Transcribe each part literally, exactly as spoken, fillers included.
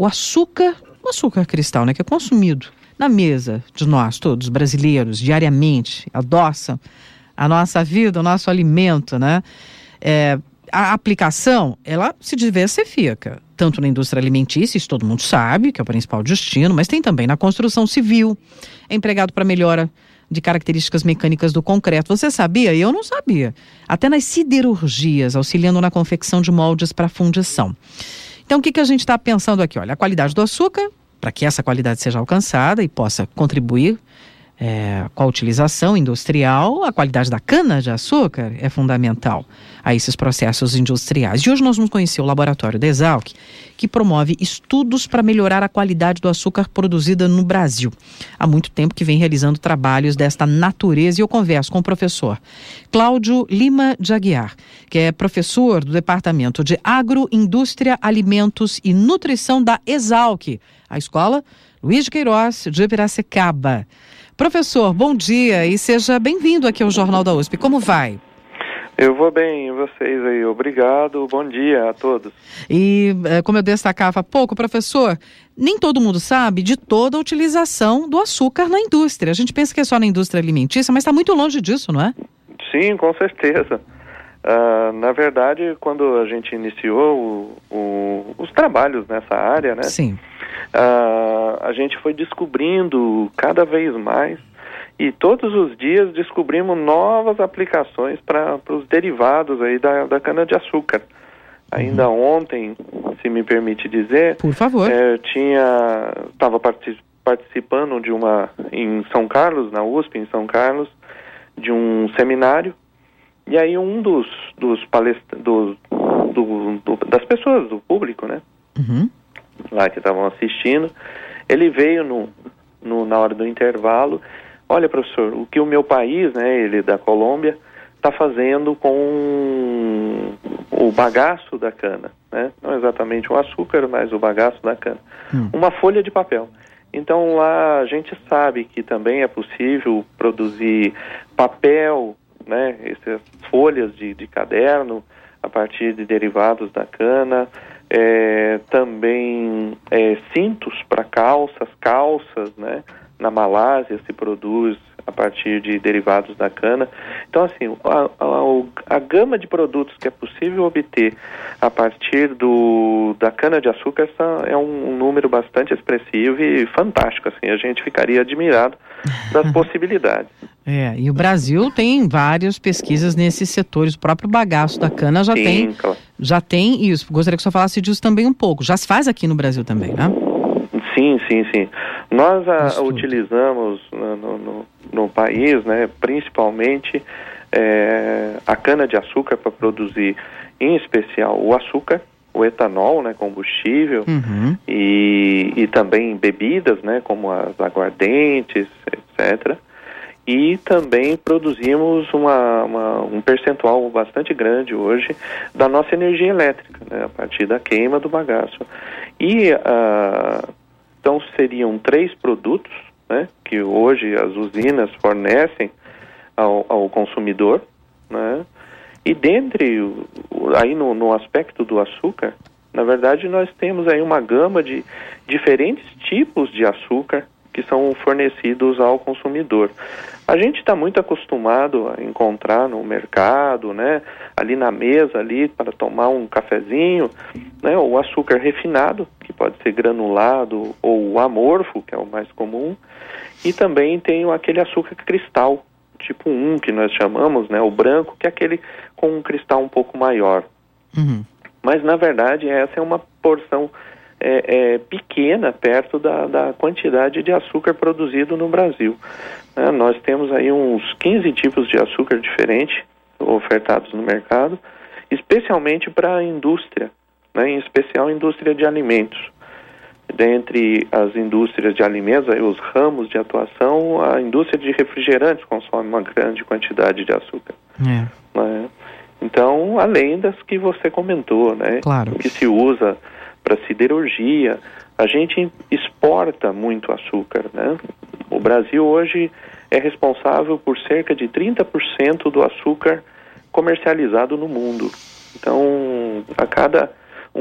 o açúcar, o açúcar cristal, né, que é consumido na mesa de nós todos, brasileiros, diariamente, adoça a nossa vida, o nosso alimento, né? É, a aplicação, ela se diversifica, tanto na indústria alimentícia, isso todo mundo sabe, que é o principal destino, mas tem também na construção civil, é empregado para melhora de características mecânicas do concreto. Você sabia? Eu não sabia. Até nas siderurgias, auxiliando na confecção de moldes para fundição. Então, o que, que a gente está pensando aqui? Olha, a qualidade do açúcar, para que essa qualidade seja alcançada e possa contribuir É, com a utilização industrial, a qualidade da cana-de-açúcar é fundamental a esses processos industriais. E hoje nós vamos conhecer o laboratório da Exalc, que promove estudos para melhorar a qualidade do açúcar produzida no Brasil. Há muito tempo que vem realizando trabalhos desta natureza, e eu converso com o professor Cláudio Lima de Aguiar, que é professor do Departamento de Agroindústria, Alimentos e Nutrição da Exalc, a Escola Luiz de Queiroz de Piracicaba. Professor, bom dia e seja bem-vindo aqui ao Jornal da U S P. Como vai? Eu vou bem, e vocês aí? Obrigado, bom dia a todos. E, como eu destacava há pouco, professor, nem todo mundo sabe de toda a utilização do açúcar na indústria. A gente pensa que é só na indústria alimentícia, mas está muito longe disso, não é? Sim, com certeza. Uh, na verdade, quando a gente iniciou o, o, os trabalhos nessa área, né? Sim. Uh, a gente foi descobrindo cada vez mais e todos os dias descobrimos novas aplicações para os derivados aí da, da cana-de-açúcar. Ainda uhum. ontem, se me permite dizer, por favor, é, tinha estava partic, participando de uma em São Carlos, na U S P, em São Carlos, de um seminário. E aí um dos, dos palestrantes, do, do, do, das pessoas, do público, né? Uhum. Lá que estavam assistindo, ele veio no, no, na hora do intervalo. Olha, professor, o que o meu país, né, ele é da Colômbia, está fazendo com o bagaço da cana, né? Não exatamente o açúcar, mas o bagaço da cana. Hum. Uma folha de papel. Então lá a gente sabe que também é possível produzir papel, né, essas folhas de, de caderno a partir de derivados da cana, é, também é, cintos para calças, calças, né, na Malásia se produz a partir de derivados da cana. Então, assim, a, a, a gama de produtos que é possível obter a partir do, da cana-de-açúcar é um, um número bastante expressivo e fantástico, assim, a gente ficaria admirado das possibilidades. É, e o Brasil tem várias pesquisas nesses setores, o próprio bagaço da cana já Sim, tem, claro. já tem isso. Gostaria que o senhor falasse disso também um pouco. Já se faz aqui no Brasil também, né? Sim, sim, sim. Nós a, utilizamos no, no, no país, né, principalmente é, a cana-de-açúcar para produzir, em especial, o açúcar, o etanol, né, combustível, uhum. e, e também bebidas, né, como as aguardentes, etcétera. E também produzimos uma, uma, um percentual bastante grande hoje da nossa energia elétrica, né, a partir da queima do bagaço. E uh, então seriam três produtos, né, que hoje as usinas fornecem ao, ao consumidor, né, e dentre, aí no, no aspecto do açúcar, na verdade nós temos aí uma gama de diferentes tipos de açúcar que são fornecidos ao consumidor. A gente está muito acostumado a encontrar no mercado, né, ali na mesa, ali para tomar um cafezinho, né, o açúcar refinado, que pode ser granulado, ou o amorfo, que é o mais comum, e também tem aquele açúcar cristal, tipo um, que nós chamamos, né, o branco, que é aquele com um cristal um pouco maior. Uhum. Mas, na verdade, essa é uma porção É, é, pequena perto da, da quantidade de açúcar produzido no Brasil. Né? Nós temos aí uns quinze tipos de açúcar diferentes ofertados no mercado, especialmente para a indústria, né? Em especial a indústria de alimentos. Dentre as indústrias de alimentos, aí os ramos de atuação, a indústria de refrigerantes consome uma grande quantidade de açúcar. É. Né? Então, além das que você comentou, né? Claro. Que se usa para siderurgia, a gente exporta muito açúcar, né? O Brasil hoje é responsável por cerca de trinta por cento do açúcar comercializado no mundo. Então, a cada um,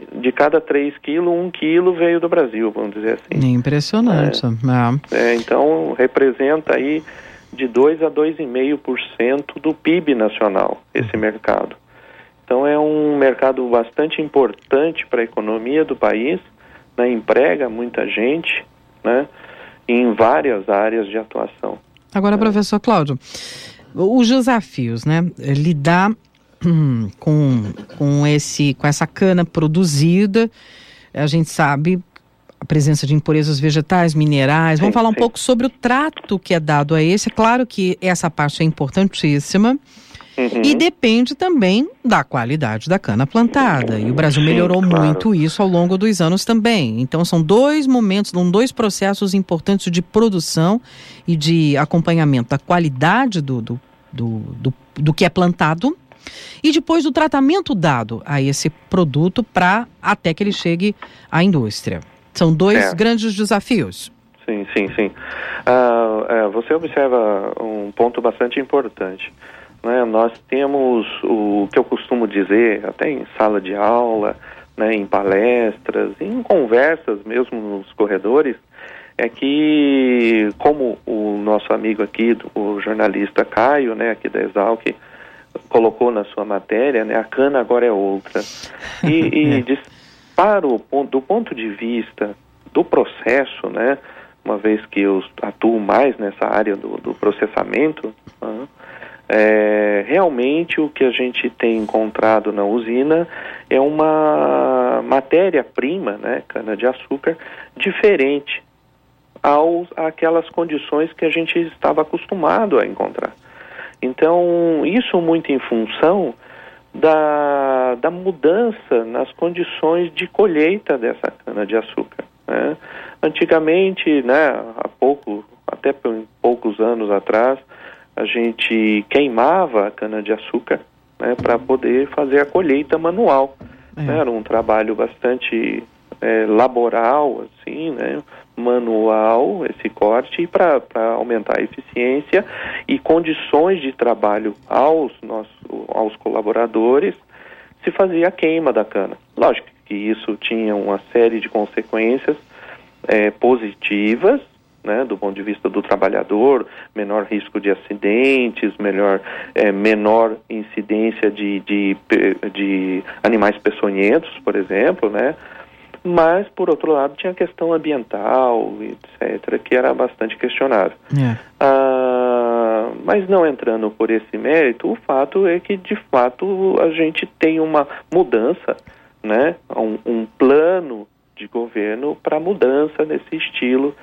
de cada três quilos, um quilo veio do Brasil, vamos dizer assim. Impressionante. É, é, então, representa aí de dois a dois vírgula cinco por cento do P I B nacional, esse mercado. Então, é um mercado bastante importante para a economia do país, né, emprega muita gente, né, em várias áreas de atuação. Agora, é. professor Cláudio, os desafios, né, lidar hum, com, com, esse, com essa cana produzida, a gente sabe a presença de impurezas vegetais, minerais. Vamos sim, falar um sim. pouco sobre o trato que é dado a esse. É claro que essa parte é importantíssima. Uhum. E depende também da qualidade da cana plantada. E o Brasil sim, melhorou claro. muito isso ao longo dos anos também. Então são dois momentos, são dois processos importantes de produção e de acompanhamento da qualidade do, do, do, do, do que é plantado e depois do tratamento dado a esse produto para até que ele chegue à indústria. São dois é. grandes desafios. Sim, sim, sim. Uh, é, você observa um ponto bastante importante. Né, nós temos o que eu costumo dizer, até em sala de aula, né, em palestras, em conversas mesmo nos corredores, é que, como o nosso amigo aqui, o jornalista Caio, né, aqui da Exalc, colocou na sua matéria, né, a cana agora é outra. E, e de, para o ponto, do ponto de vista do processo, né, uma vez que eu atuo mais nessa área do, do processamento, né, É, realmente o que a gente tem encontrado na usina é uma matéria-prima, né, cana-de-açúcar, diferente aos, àquelas condições que a gente estava acostumado a encontrar. Então, isso muito em função da, da mudança nas condições de colheita dessa cana-de-açúcar, né? Antigamente, né, há pouco, até por poucos anos atrás, a gente queimava a cana-de-açúcar, né, para poder fazer a colheita manual. É. Né, era um trabalho bastante é, laboral, assim, né, manual, esse corte, para aumentar a eficiência e condições de trabalho aos, nossos, aos colaboradores, se fazia a queima da cana. Lógico que isso tinha uma série de consequências é, positivas, né, do ponto de vista do trabalhador, menor risco de acidentes, melhor, é, menor incidência de, de, de animais peçonhentos, por exemplo, né? Mas, por outro lado, tinha a questão ambiental, etcétera, que era bastante questionável. É. Ah, mas não entrando por esse mérito, o fato é que, de fato, a gente tem uma mudança, né? Um, um plano de governo para mudança nesse estilo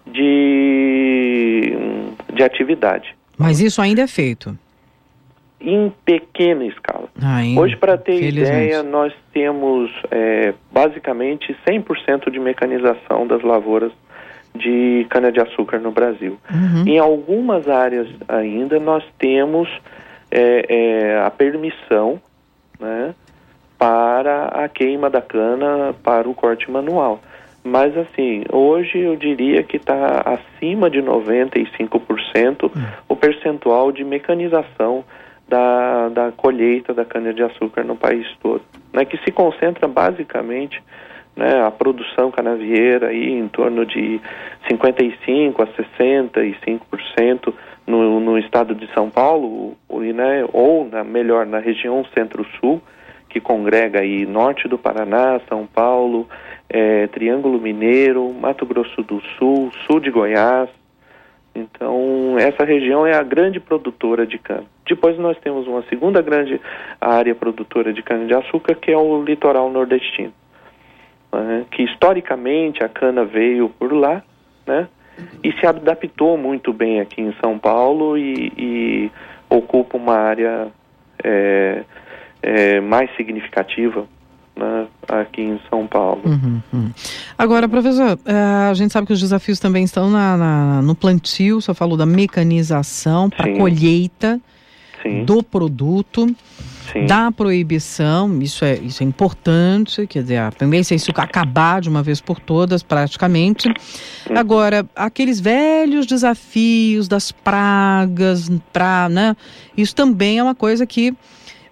De, de atividade. Mas isso ainda é feito? Em pequena escala. Ainda, hoje, para ter ideia, nós temos é, basicamente cem por cento de mecanização das lavouras de cana-de-açúcar no Brasil. Uhum. Em algumas áreas ainda nós temos é, é, a permissão, né, para a queima da cana para o corte manual. Mas, assim, hoje eu diria que está acima de noventa e cinco por cento hum. o percentual de mecanização da, da colheita da cana-de-açúcar no país todo, né, que se concentra basicamente, né, a produção canavieira aí em torno de cinquenta e cinco por cento a sessenta e cinco por cento no, no estado de São Paulo, ou, né, ou na, melhor, na região centro-sul, que congrega aí norte do Paraná, São Paulo, é, Triângulo Mineiro, Mato Grosso do Sul, sul de Goiás. Então, essa região é a grande produtora de cana. Depois nós temos uma segunda grande área produtora de cana-de-açúcar, que é o litoral nordestino, né, que historicamente a cana veio por lá, né, e se adaptou muito bem aqui em São Paulo e, e ocupa uma área é, é, mais significativa, né, aqui em São Paulo. Uhum, uhum. Agora, professor, a gente sabe que os desafios também estão na, na, no plantio. O senhor falou da mecanização para colheita Sim. do produto, Sim. da proibição. Isso é, isso é importante, quer dizer, a tendência é isso acabar de uma vez por todas, praticamente. Uhum. Agora, aqueles velhos desafios das pragas, pra, né, isso também é uma coisa que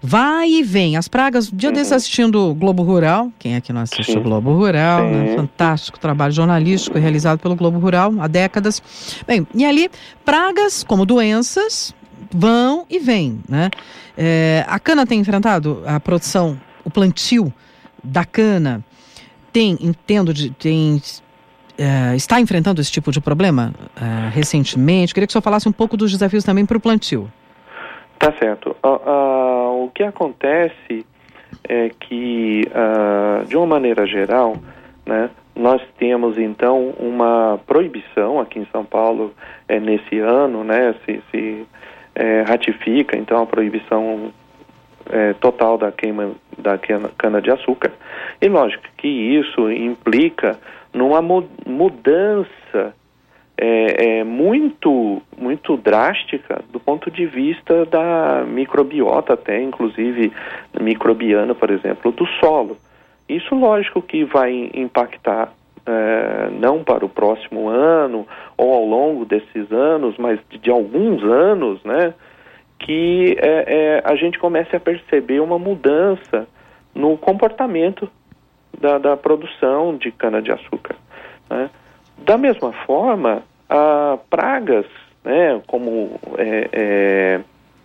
vai e vem. As pragas, dia uhum. desse assistindo o Globo Rural, quem aqui não assiste Sim. o Globo Rural, né? Fantástico trabalho jornalístico realizado pelo Globo Rural há décadas. Bem, e ali, pragas como doenças vão e vêm, né? É, a cana tem enfrentado a produção, o plantio da cana, tem, entendo, de, tem, é, está enfrentando esse tipo de problema é, recentemente. Queria que o senhor falasse um pouco dos desafios também para o plantio. Tá certo. Uh, uh, o que acontece é que, uh, de uma maneira geral, né, nós temos então uma proibição aqui em São Paulo é, nesse ano, né, se, se é, ratifica então a proibição é, total da queima da cana-de-açúcar. E lógico que isso implica numa mu- mudança É, é muito, muito drástica do ponto de vista da microbiota, até inclusive microbiana, por exemplo, do solo. Isso, lógico, que vai impactar é, não para o próximo ano ou ao longo desses anos, mas de, de alguns anos, né, que é, é, a gente comece a perceber uma mudança no comportamento da, da produção de cana-de-açúcar, né? Da mesma forma, a pragas, né, como é, é,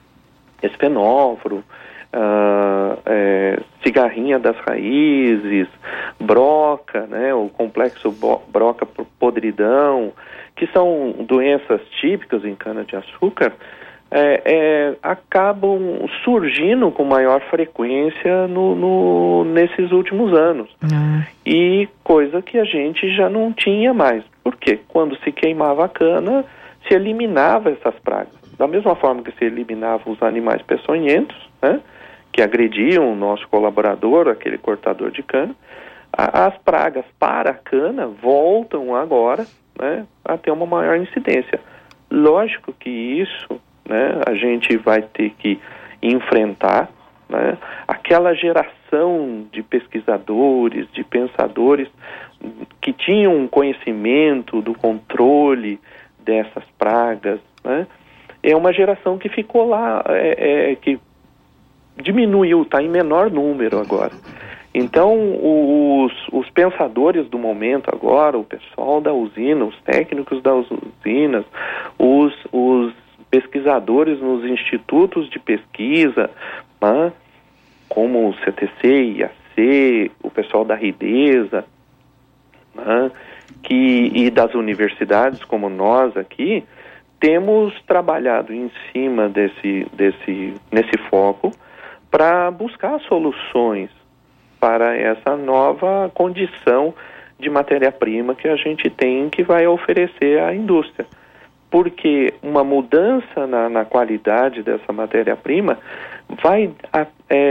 espenóforo, a, é, cigarrinha das raízes, broca, né, o complexo bo- broca-podridão, que são doenças típicas em cana-de-açúcar, é, é, acabam surgindo com maior frequência no, no, nesses últimos anos. Uhum. E coisa que a gente já não tinha mais. Por quê? Quando se queimava a cana, se eliminava essas pragas. Da mesma forma que se eliminava os animais peçonhentos, né, que agrediam o nosso colaborador, aquele cortador de cana, a, as pragas para a cana voltam agora, né, a ter uma maior incidência. Lógico que isso, né, a gente vai ter que enfrentar, né, aquela geração de pesquisadores, de pensadores que tinham um conhecimento do controle dessas pragas, né, é uma geração que ficou lá, é, é, que diminuiu, está em menor número agora. Então, os, os pensadores do momento agora, o pessoal da usina, os técnicos das usinas, os, os pesquisadores nos institutos de pesquisa, né, como o C T C, I A C, o pessoal da Ridesa, né, que, e das universidades como nós aqui, temos trabalhado em cima desse, desse, nesse foco para buscar soluções para essa nova condição de matéria-prima que a gente tem, que vai oferecer à indústria. Porque uma mudança na, na qualidade dessa matéria-prima vai a,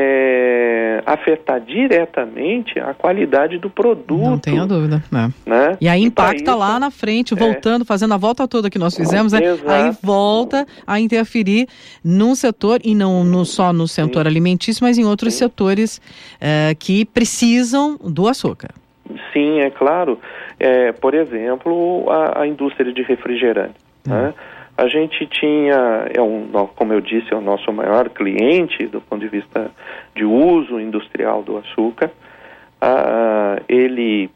é, afetar diretamente a qualidade do produto. Não tenha dúvida. Né? Né? E aí impacta e lá isso, na frente, voltando, é, fazendo a volta toda que nós fizemos, né? Aí volta a interferir num setor, e não no, só no setor Sim. alimentício, mas em outros Sim. setores é, que precisam do açúcar. Sim, é claro. É, por exemplo, a, a indústria de refrigerante. Né? A gente tinha, é um, como eu disse, é o nosso maior cliente do ponto de vista de uso industrial do açúcar. Ah, ele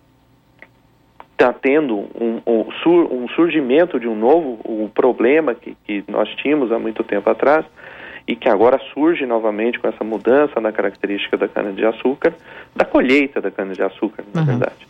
está tendo um, um, sur, um surgimento de um novo um problema que, que nós tínhamos há muito tempo atrás e que agora surge novamente com essa mudança na característica da cana-de-açúcar, da colheita da cana-de-açúcar, na uhum. verdade,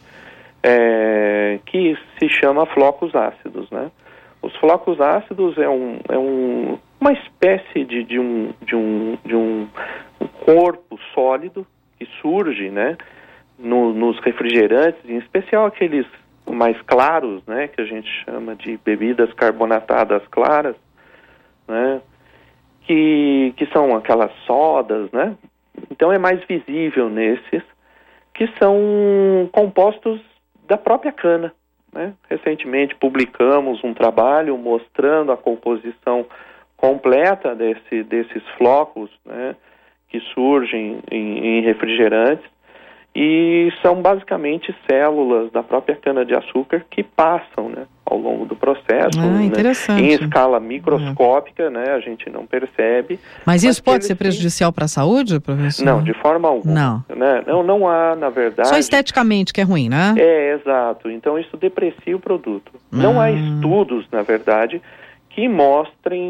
é, que se chama flocos ácidos, né? Os flocos ácidos é, um, é um, uma espécie de, de, um, de, um, de um, um corpo sólido que surge, né, no, nos refrigerantes, em especial aqueles mais claros, né, que a gente chama de bebidas carbonatadas claras, né, que, que são aquelas sodas, né? Então é mais visível nesses, que são compostos da própria cana. Né? Recentemente publicamos um trabalho mostrando a composição completa desse, desses flocos, né, que surgem em, em refrigerantes, e são basicamente células da própria cana-de-açúcar que passam, né, ao longo do processo. Ah, interessante. Né? Em escala microscópica, né, a gente não percebe. Mas isso mas pode eles, ser prejudicial para a saúde, professor? Não, de forma alguma. Não. Né? Não, não há, na verdade... Só esteticamente que é ruim, né? É, exato. Então isso deprecia o produto. Ah. Não há estudos, na verdade, que mostrem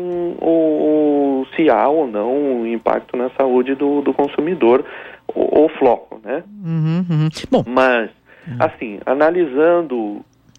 o, o, se há ou não um impacto na saúde do, do consumidor, o, o floco, né? Uhum, uhum. Bom. Mas, assim, analisando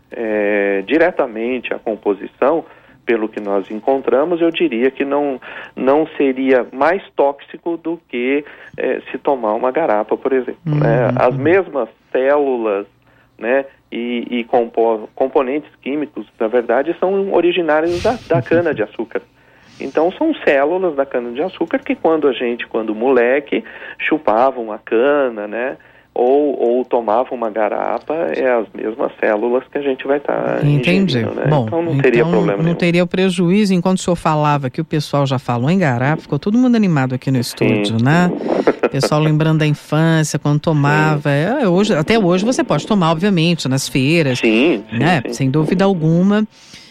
é, diretamente a composição, pelo que nós encontramos, eu diria que não, não seria mais tóxico do que é, se tomar uma garapa, por exemplo. Uhum. Né? As mesmas células, né, e, e compo componentes químicos, na verdade, são originários da, da cana-de-açúcar. Então, são células da cana-de-açúcar que quando a gente, quando moleque, chupavam a cana, né, ou, ou tomava uma garapa, é as mesmas células que a gente vai estar tá Entendi. Né? Bom, então não teria então, problema não nenhum. teria o prejuízo. Enquanto o senhor falava que o pessoal já falou em garapa, ficou todo mundo animado aqui no estúdio, sim, né? O pessoal lembrando da infância, quando tomava. É, hoje, até hoje você pode tomar, obviamente, nas feiras, sim, sim, né? Sim. Sem dúvida alguma.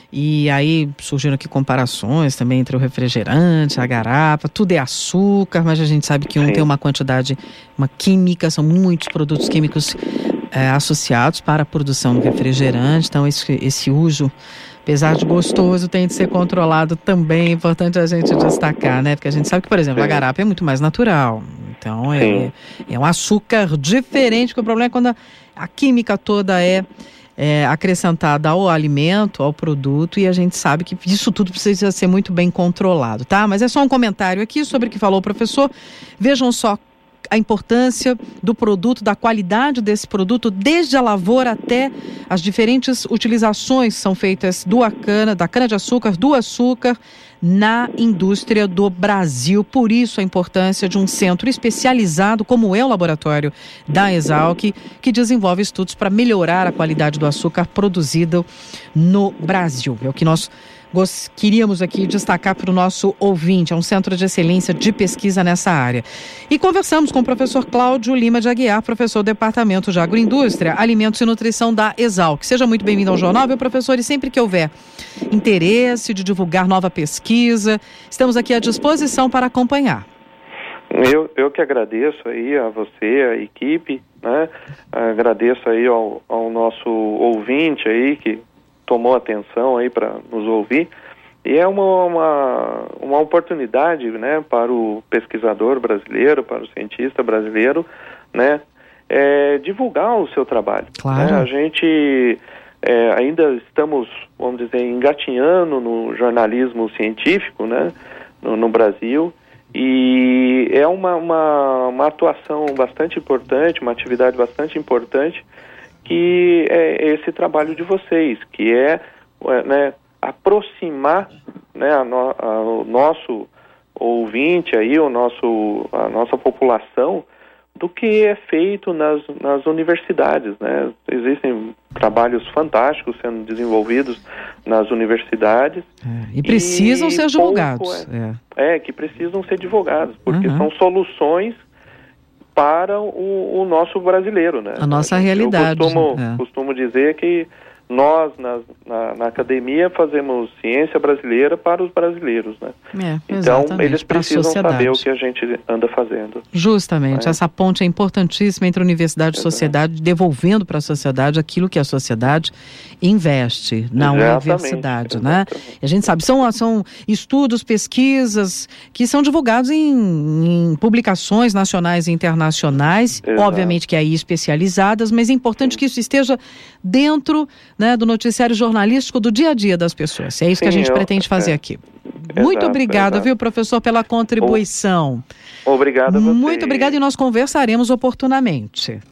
E aí surgiram aqui comparações também entre o refrigerante, a garapa, tudo é açúcar, mas a gente sabe que um Sim. tem uma quantidade, uma química, são muitos produtos químicos é, associados para a produção do refrigerante, então esse, esse uso, apesar de gostoso, tem de ser controlado também, é importante a gente destacar, né? Porque a gente sabe que, por exemplo, Sim. a garapa é muito mais natural, então é, é um açúcar diferente, porque o problema é quando a, a química toda é É, acrescentada ao alimento, ao produto, e a gente sabe que isso tudo precisa ser muito bem controlado, tá? Mas é só um comentário aqui sobre o que falou o professor. Vejam só a importância do produto, da qualidade desse produto, desde a lavoura até as diferentes utilizações que são feitas do cana, da cana-de-açúcar, do açúcar, na indústria do Brasil. Por isso a importância de um centro especializado, como é o laboratório da Exalc, que desenvolve estudos para melhorar a qualidade do açúcar produzido no Brasil. É o que nós queríamos aqui destacar para o nosso ouvinte. É um centro de excelência de pesquisa nessa área. E conversamos com o professor Cláudio Lima de Aguiar, professor do Departamento de Agroindústria, Alimentos e Nutrição da Exalc. Seja muito bem-vindo ao Jornal, meu professor, e sempre que houver interesse de divulgar nova pesquisa, estamos aqui à disposição para acompanhar. Eu, eu que agradeço aí a você, a equipe, né? Agradeço aí ao, ao nosso ouvinte aí que tomou atenção aí para nos ouvir, e é uma, uma, uma oportunidade, né, para o pesquisador brasileiro, para o cientista brasileiro, né, é, divulgar o seu trabalho. Claro. Né? A gente é, ainda estamos, vamos dizer, engatinhando no jornalismo científico, né, no, no Brasil, e é uma, uma, uma atuação bastante importante, uma atividade bastante importante, que é esse trabalho de vocês, que é, né, aproximar, né, a no, a, o nosso ouvinte aí, o nosso, a nossa população, do que é feito nas, nas universidades, né? Existem trabalhos fantásticos sendo desenvolvidos nas universidades. É, e precisam e ser divulgados. É, é, que precisam ser divulgados, porque uhum. são soluções para o, o nosso brasileiro, né? A nossa realidade. Eu costumo, é. costumo dizer que nós, na, na, na academia, fazemos ciência brasileira para os brasileiros, né? É, então, eles precisam saber o que a gente anda fazendo. Justamente, é. Essa ponte é importantíssima entre universidade e sociedade, devolvendo para a sociedade aquilo que a sociedade investe na exatamente, universidade, exatamente. Né? E a gente sabe, são, são estudos, pesquisas que são divulgados em, em publicações nacionais e internacionais, exato. Obviamente que aí especializadas, mas é importante Sim. que isso esteja dentro, né, do noticiário jornalístico do dia a dia das pessoas. É isso Sim, que a gente eu, pretende fazer é. aqui. Muito exato, obrigada, exato. Viu, professor, pela contribuição. Obrigado a você. Muito obrigada e nós conversaremos oportunamente.